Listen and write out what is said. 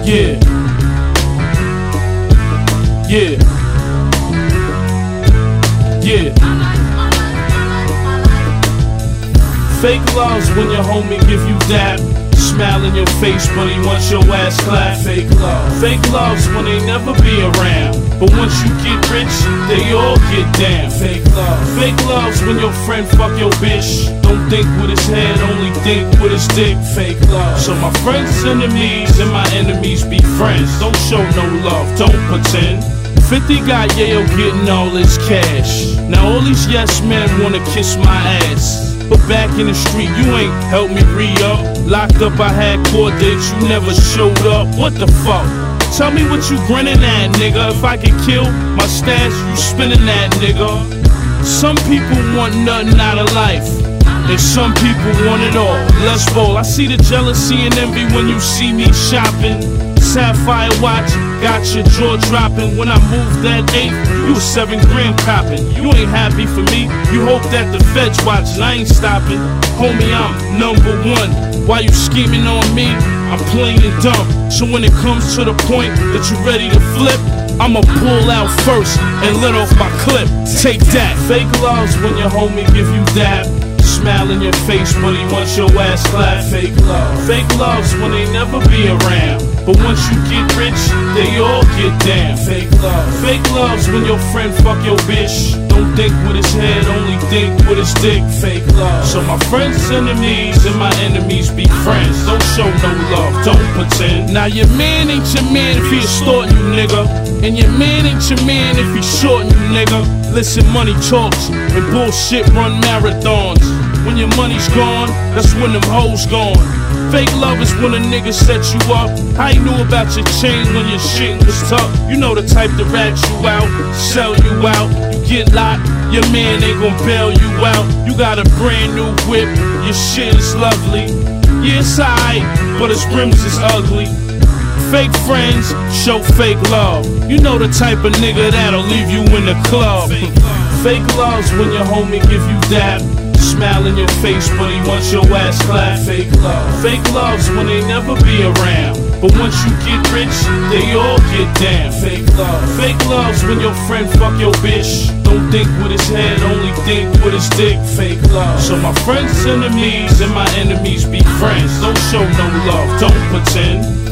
Yeah. Yeah. Yeah. Fake love's when your homie give you dap, smile in your face, but he wants your ass clapped. Fake love. Fake love's when they never be around, but once you get rich, they all get down. Fake love. Fake love's when your friend fuck your bitch, don't think with his head, only think with his dick. Fake love. So my friends is enemies and my enemies be friends. Don't show no love, don't pretend. 50 got Yayo getting all his cash. Now all these yes men wanna kiss my ass, but back in the street, you ain't helped me re-up. Locked up, I had court dates, you never showed up. What the fuck? Tell me what you grinning at, nigga. If I get killed, my stash, you spinning that, nigga. Some people want nothing out of life, and some people want it all. Let's roll. I see the jealousy and envy when you see me shopping. Sapphire watch, got your jaw dropping. When I moved that 8, you was 7 grand copping. You ain't happy for me, you hope that the feds watchin'. I ain't stopping, homie, I'm #1. While you scheming on me, I'm plain and dumb. So when it comes to the point that you ready to flip, I'ma pull out first and let off my clip. Take that. Fake love's when your homie give you dap, smile in your face, but he wants your ass clapped. Fake love. Fake love's when they never be around, but once you get rich, they all get down. Fake love. Fake love's when your friend fuck your bitch, don't think with his head, only think with his dick. Fake love. So my friends is enemies and my enemies be friends. Don't show no love, don't pretend. Now your man ain't your man if he extorting you, nigga, and your man ain't your man if he shorting you, nigga. Listen, money talks and bullshit run marathons. When your money's gone, that's when them hoes gone. Fake love is when a nigga set you up. How you knew about your chain when your shit was tough? You know the type to rat you out, sell you out. You get locked, your man ain't gon' bail you out. You got a brand new whip, your shit is lovely. Yeah, it's alright, but its rims is ugly. Fake friends show fake love. You know the type of nigga that'll leave you in the club. Fake love's when your homie give you dap, smile in your face, but he wants your ass clapped. Fake love. Fake love's when they never be around, but once you get rich, they all get down. Fake love. Fake love's when your friend fuck your bitch, don't think with his head, only think with his dick. Fake love. So my friends is enemies and my enemies be friends. Don't show no love, don't pretend.